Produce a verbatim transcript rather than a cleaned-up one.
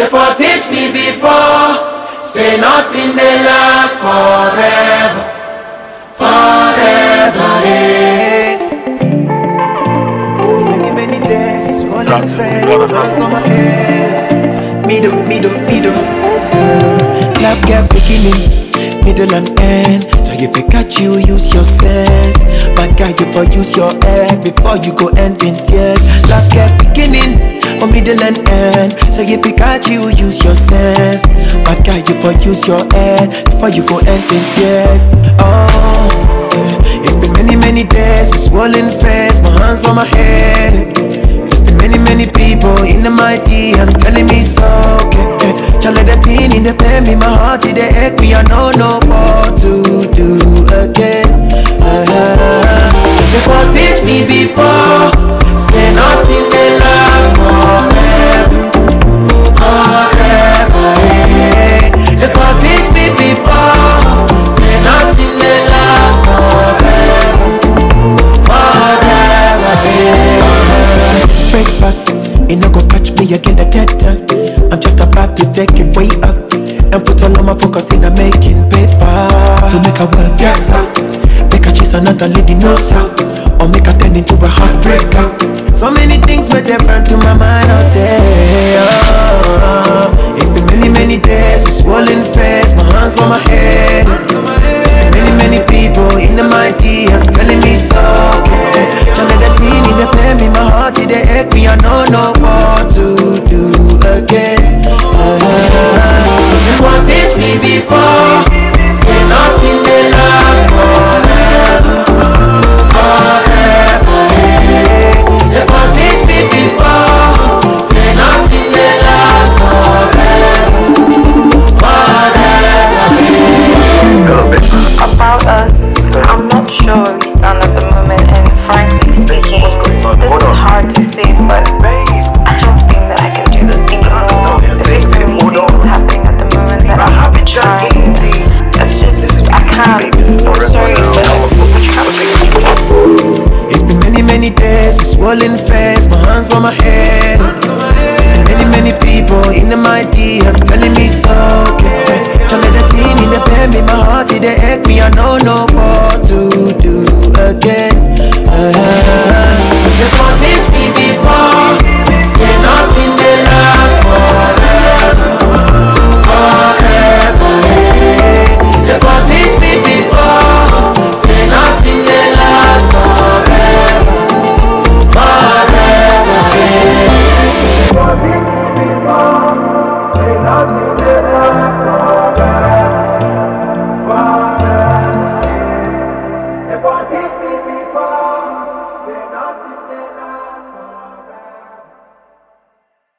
for teach me before. Say nothing they last forever, forever, eh. It's been many, many days, we swollen face, hands on my head. Middle, middle, middle. Mm. Love get beginning, middle and end. So if I catch you, use your sense. My guy, you for use your head before you go end in tears. Love get beginning, or middle and end. So if I catch you, use your sense. My guy, you for use your head before you go end in tears. Oh, yeah. It's been many, many days with swollen face, my hands on my head. It's been many, many people in the mighty, I'm telling me so. Okay, okay. Child let the teen in the pen, me my heart it ache me, I don't know what to do again. Uh-huh. Before teach me before, say nothing they last forever, forever, eh. Before teach me before, say nothing they last forever, forever, eh. Breakfast, it no go catch me again the dead time. I'm just about to take it way up and put all of my focus in a making paper. To make a work, yes sir. Make a chase another lady, no sir. Or make her turn into a heartbreaker. So many things may they burn to my mind out there.